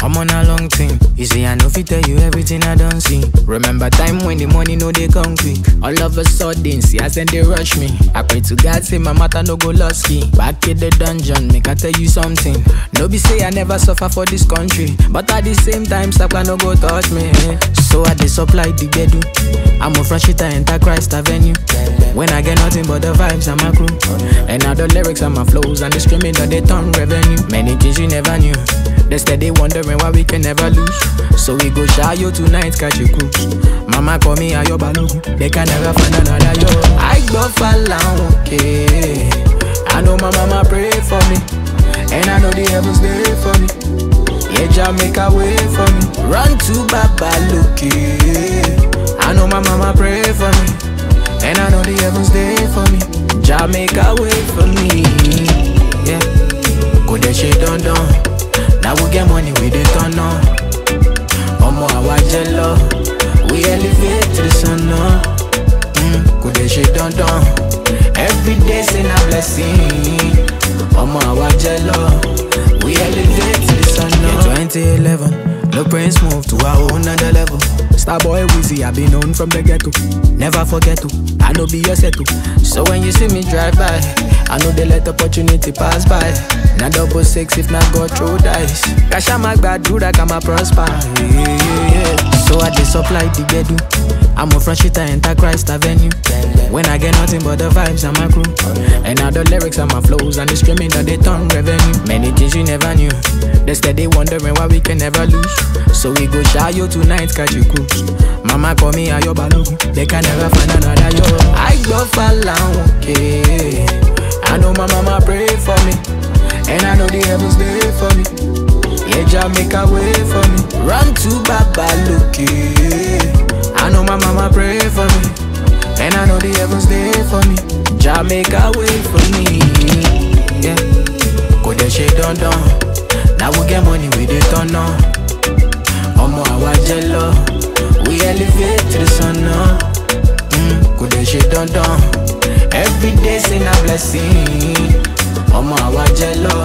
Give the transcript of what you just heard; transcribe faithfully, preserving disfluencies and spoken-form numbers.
I'm on a long thing. You see, I know fit tell you everything I don't see. Remember time when the money no they come quick. All of a sudden, see I send they rush me. I pray to God say my matter no go lusky. Back in the dungeon, make I tell you something. No be say I never suffer for this country, but at the same time, Sapa no go touch me. So I dey supply the bedu. I'm a fresh shit, I enter Christ Avenue. When I get nothing but the vibes and my crew, and now the lyrics and my flows and the screaming that they turn revenue. Many things you never knew. They steady wondering why we can never lose. So we go shy you tonight, catch you cruise. Mama call me Ayo Balogun. They can never find another yo. I go fall okay. I know my mama pray for me, and I know the heavens there for me. Yeah, Jah make a way for me. Run to Baba Loke. I know my mama pray for me, and I know the heavens there for me. Jah make a way for me. Yeah, go that shit done done. Now we get money, we dey turn on. Omo awa jello, we elevate to the sun now. Mm, go that shit done done. Every day say na blessing. Omo awa jello, we elevate to the sun now. Yeah, twenty eleven, the prince moved to our own another level. Starboy Wizzy, I been known from the ghetto. Never forget to, I know be your settle. So when you see me drive by, I know they let opportunity pass by. Now double six if not go through dice. Cash out my bad, do that I'm a prosper. Yeah, yeah, yeah. So I dey supply the bedu. I'm a fresh shit, I enter Christ Avenue. When I get nothing but the vibes and my crew, and now the lyrics and my flows and the screaming that they turn revenue. Many things you never knew. They steady wondering why we can never lose. So we go shy you tonight, catch you cruise. Mama call me Ayo Balogun. They can never find another yo. I go fall okay. I know my mama pray for me, and I know the heavens there for me. Yeah, Jah make a way for me. Run to Baba Loke. I know my mama pray for me, and I know the heavens there for me. Jah make a way for me. Yeah, go that shit done done. Now we get money, we dey turn on. Omo awa jello, we elevate to the sun now. Mm, go that shit done done. Every day say na blessing. Omo awa jello,